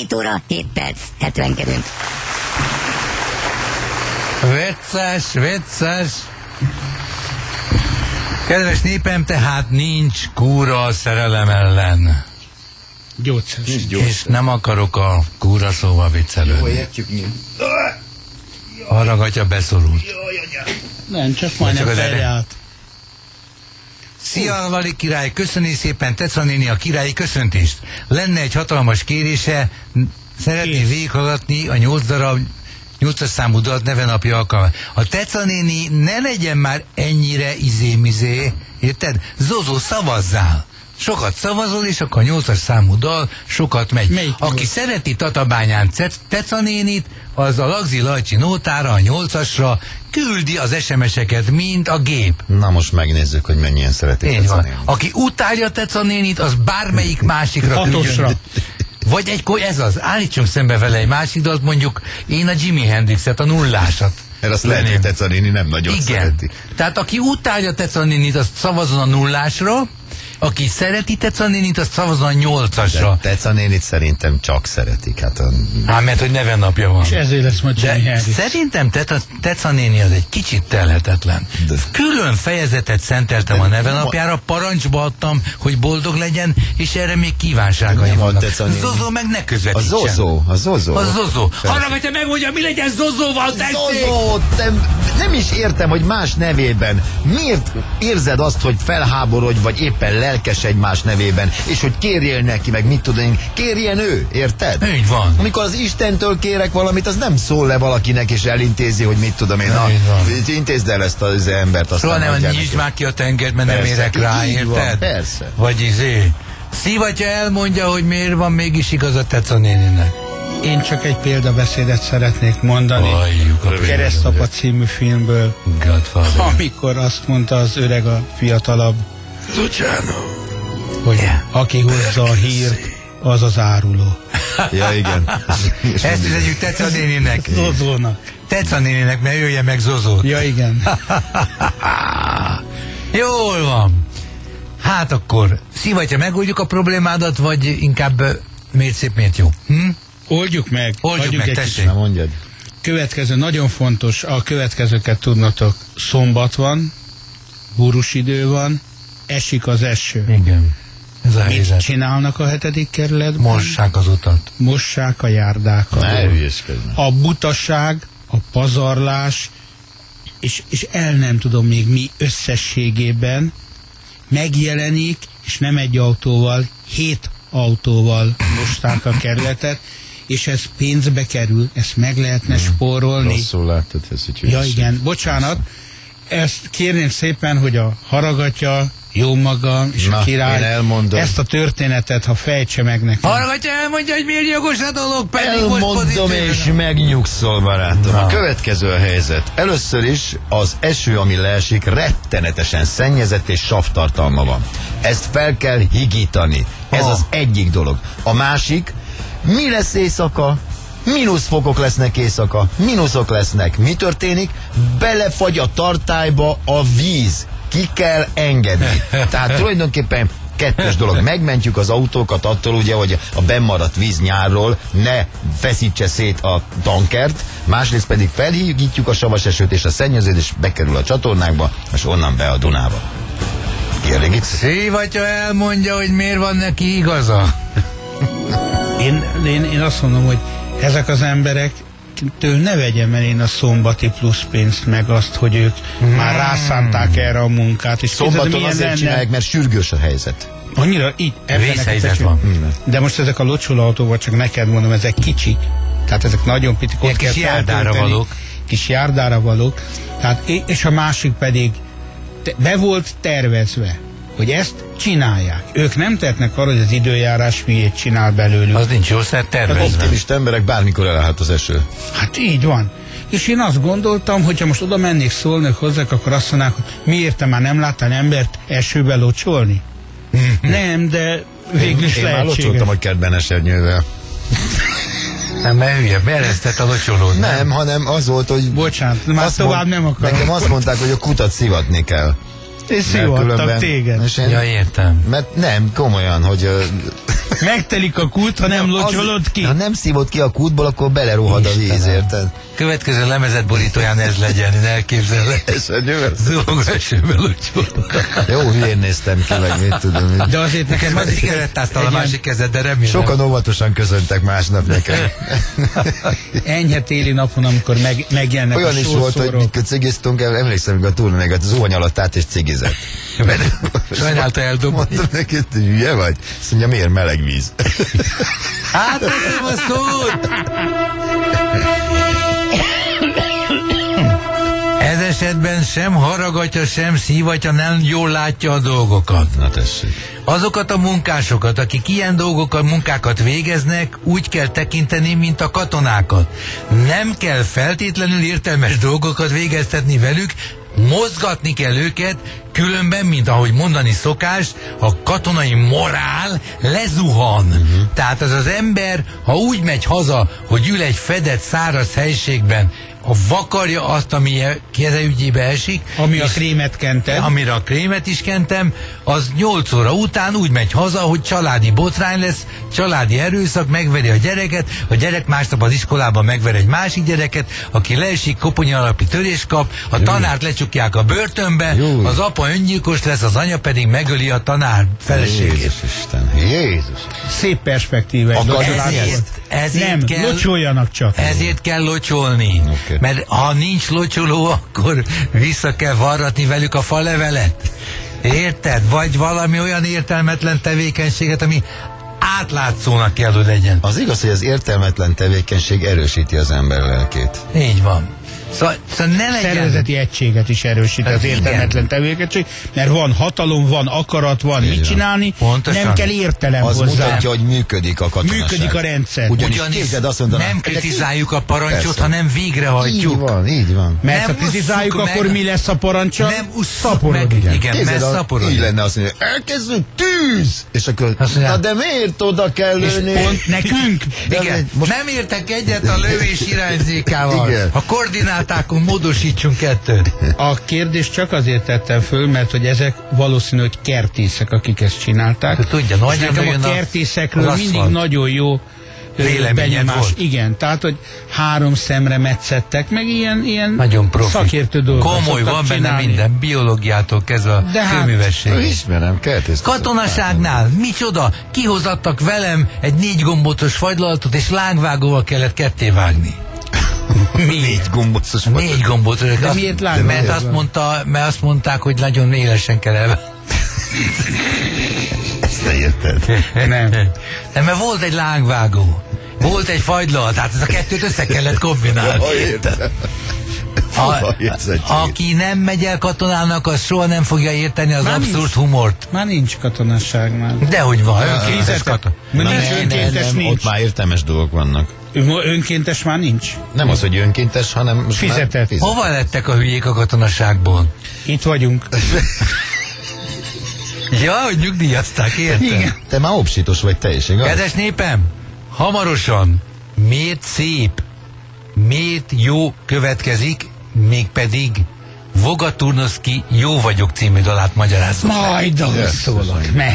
7 óra, 7 perc, 70-kedünk. Vicces. Kedves népem, tehát nincs kúra a szerelem ellen. Gyógyszer. És nem akarok a kúra szóval viccelődni. Jó, értjük mi. Haragatja beszorult. Nem, csak majdnem feljárt. Szia, Vali király, köszöni szépen Teca néni a királyi köszöntést. Lenne egy hatalmas kérése, szeretné végighallgatni a 8-as számú dalt nevenapja alkalmával. A Teca néni ne legyen már ennyire izémizé, érted? Zozó, szavazzál! Sokat szavazol, és akkor a 8-as számú dal sokat megy. Aki szereti Tatabányán Teca nénit, az a Lagzi Lajcsi nótára, a 8-asra küldi az SMS-eket, mint a gép. Na most megnézzük, hogy mennyien szeretik Teca nénit. Aki utálja Teca nénit, az bármelyik másikra küldjön. Vagy ez az, állítsunk szembe vele egy másik dalt, mondjuk én a Jimi Hendrixet, a 0-ásat. Mert azt lehet, hogy Teca néni nem nagyon szereti. Tehát aki utálja Teca nénit, azt szavazzon a 0-ásra, aki szereti Teca nénit, azt szavazzon a 8-asra. Teca nénit szerintem csak szeretik. Mert hogy nevennapja van. És ezért lesz majd Jimi Hendrix. Szerintem Teca néni az egy kicsit telhetetlen. Külön fejezetet szenteltem a nevenapjára, parancsba adtam, hogy boldog legyen, és erre még kívánságai vannak. Zozó meg ne közvetítsen. A Zozó. Hallgatja meg, hogy mi legyen Zozóval, tessék! Zozó, nem is értem, hogy más nevében. Miért érzed azt, hogy felháborodj, vagy éppen lelkesedj más nevében, és hogy kérjél neki, meg mit tudom én, kérjen ő, érted? Így van. Amikor az Istentől kérek valamit, az nem szól le valakinek, és elintézi, hogy mit tudom én. Intézd el ezt az embert, aztán soha nem nyisd már ki a tengert, mert nem érek rá, érted? Persze. Vagy Szivatya elmondja, hogy miért van mégis igaz a Teca néninek. Én csak egy példabeszédet szeretnék mondani. A Keresztapa című filmből, amikor azt mondta az öreg a fiatalabb, hogy aki hozza a hírt, az az áruló. Ja, igen. Ezt üzenjük Teca néninek. Zozónak. Teca néninek, mert jöjje meg Zozót. Ja, igen. Jól van. Hát akkor Szivatya, megoldjuk a problémádat, vagy inkább miért szép, miért jó? Oldjuk meg. Oldjuk meg, tessék. Mondjad. Következő, nagyon fontos, a következőket tudnatok. Szombat van, búrus idő van, esik az eső. Igen. Ez a Mit helyzet. csinálnak a 7. kerületben? Mossák az utat. Mossák a járdákat. Ne hülyeskedj. A butaság, a pazarlás, és el nem tudom még mi összességében megjelenik, és nem egy autóval, 7 autóval mosták a kerületet, és ez pénzbe kerül, ezt meg lehetne spórolni. Rosszul láttad ezt, hogy ja, igen, bocsánat. Ezt kérném szépen, hogy a Haragatya, jó magam és a király ezt a történetet, ha fejtse meg nekem. Haragatya elmondja, hogy miért jogos a dolog, pedig elmondom és megnyugszol, barátom. A következő a helyzet. Először is az eső, ami leesik, rettenetesen szennyezett és savtartalma van. Ezt fel kell higítani. Ez az egyik dolog. A másik, mi lesz éjszaka? Mínuszfokok lesznek éjszaka, mínuszok lesznek. Mi történik? Belefagy a tartályba a víz. Ki kell engedni. Tehát tulajdonképpen kettős dolog. Megmentjük az autókat attól, ugye, hogy a bennmaradt víz nyárról ne feszítse szét a tankert, másrészt pedig felhígítjuk a savas esőt, és a szennyeződés bekerül a csatornákba, és onnan be a Dunába. Kielégít? Szivatya elmondja, hogy miért van neki igaza. Én azt mondom, hogy ezek az emberek től ne vegyem el én a szombati plusz pénzt, meg azt, hogy ők már rászánták erre a munkát. És szombaton azért csinálják, mert sürgős a helyzet. Annyira így. Vészhelyzet van. De most ezek a locsolautóval, csak neked mondom, ezek kicsik. Tehát ezek nagyon pitik. Ilyen kis járdára valók. Kis járdára valók. Tehát, és a másik pedig be volt tervezve, hogy ezt csinálják. Ők nem tehetnek arra, hogy az időjárás hülyét csinál belőlük. Az nincs jó tervezve. Optimista emberek, bármikor elállhat az eső. Hát így van. És én azt gondoltam, hogyha most oda mennék szólnak hozzák, akkor azt mondanák, hogy miért te már nem láttál embert esőbe locsolni? Nem, de végül is én lehetséges. Én már locsoltam a kertben esernyővel. Nem, mert hülye, beresztett a locsolód. Nem, hanem az volt, hogy... Bocsánat, már tovább nem akarom. Nekem azt mondták, hogy a kutat szivatni kell. És szivattak téged. Ja, értem. Mert nem, komolyan, hogy Megtelik a kút, ha nem locsolod ki. Ha nem szívod ki a kútból, akkor belerohad a víz, érted? Következő lemezet borítóján ez legyen, én elképzelem. Ez a győr. Zúgásőben locsolod. Jó, hülyén néztem ki, meg mit tudom. De azért nekem Az cigarettáztal a másik kezed, de remélem. Sokan óvatosan köszöntek másnap nekem. enyhe téli napon, amikor megjelennek Olyan a is volt, hogy mikor cigiztunk, emlékszem, hogy a turnéget az zuhany alatt át és cigizett. Sajnálta eldobni. Mondtam neki, hogy hülye vagy? Azt mondja, miért meleg víz? Átveszem a szót! Ez esetben sem haragatja, sem szívatja, nem jól látja a dolgokat. Na tessék. Azokat a munkásokat, akik ilyen munkákat végeznek, úgy kell tekinteni, mint a katonákat. Nem kell feltétlenül értelmes dolgokat végeztetni velük, mozgatni kell őket, különben, mint ahogy mondani szokás, a katonai morál lezuhan. Tehát az ember, ha úgy megy haza, hogy ül egy fedett, száraz helységben, vakarja azt, ami keze ügyébe esik. Ami a krémet kented. Amire a krémet is kentem, az 8 óra után úgy megy haza, hogy családi botrány lesz, családi erőszak, megveri a gyereket, a gyerek másnap az iskolában megver egy másik gyereket, aki leesik, koponya alapi törés kap, a tanárt lecsukják a börtönbe, az apa öngyilkos lesz, az anya pedig megöli a tanár feleségét. Jézus Isten, Jézus. Szép perspektíva. Ezért kell, locsoljanak csak. Ezért kell locsolni. Okay. Mert ha nincs locsoló, akkor vissza kell varratni velük a falevelet. Érted? Vagy valami olyan értelmetlen tevékenységet, ami átlátszónak kell, hogy legyen. Az igaz, hogy az értelmetlen tevékenység erősíti az ember lelkét. Így van. Szóval ne legyen... Szervezeti egységet is erősít az értelmetlen tevékenység, mert van hatalom, van akarat, van mit csinálni, pontosan. nem kell értelem az hozzá. mutatja, hogy működik a katonaság. Működik a rendszer. Ugyanis képzeld, azt mondaná, nem kritizáljuk a parancsot, persze, hanem végrehajtjuk. Így van, így van. Mert nem ha kritizáljuk, usszuk akkor meg, mi lesz a parancsal? Nem usszuk Szaporodik. meg. Igen, mert Képzeld, szaporodik. így lenne azt mondja, elkezdünk tűz! És akkor, Azt mondja, na de miért oda kell lőni? Pont nekünk. Igen, nem értek egyet a lövés irányzékával. Igen. A koordinátákon módosítsunk kettőt. A kérdést csak azért tettem föl, mert hogy ezek valószínű, hogy kertészek, akik ezt csinálták. Tudja, És nagyon nekem a kertészekről mindig nagyon jó véleményed volt. Igen, tehát, hogy 3 szemre metszettek, meg ilyen nagyon profi. szakértő dolgokat. Komoly, van benne csinálni. minden, biológiától kezdve a kőművesség. Ismerem, kertész. Katonaságnál, micsoda, kihozattak velem egy 4 gombotos fagylalatot, és lángvágóval kellett ketté vágni. 4 gombocos 4 gombotos. De miért lángvágóval? Mert azt mondták, hogy nagyon élesen kell el. Ezt ne érted. Nem. Nem, mert volt egy lángvágó. Volt egy fagylalat, tehát ez a kettőt össze kellett kombinálni. Aki nem megy el katonának, az soha nem fogja érteni az Már abszurd nincs. humort. Már nincs katonasság már. Dehogy van, önkéntes Fizetett. katona. Nincs önkéntes, nincs. Ott már értelmes dolgok vannak. Önkéntes már nincs. Nem az, hogy önkéntes, hanem most már Fizetett. Hova lettek a hülyék a katonaságból? Itt vagyunk. Ja, hogy nyugdíjazták, érted? Igen. Te már obsitos vagy, te is, igaz? Kedves népem, hamarosan Miért szép, miért jó következik, mégpedig Voga Turnoszki Jó vagyok című dalát magyarázom. Majd szólok.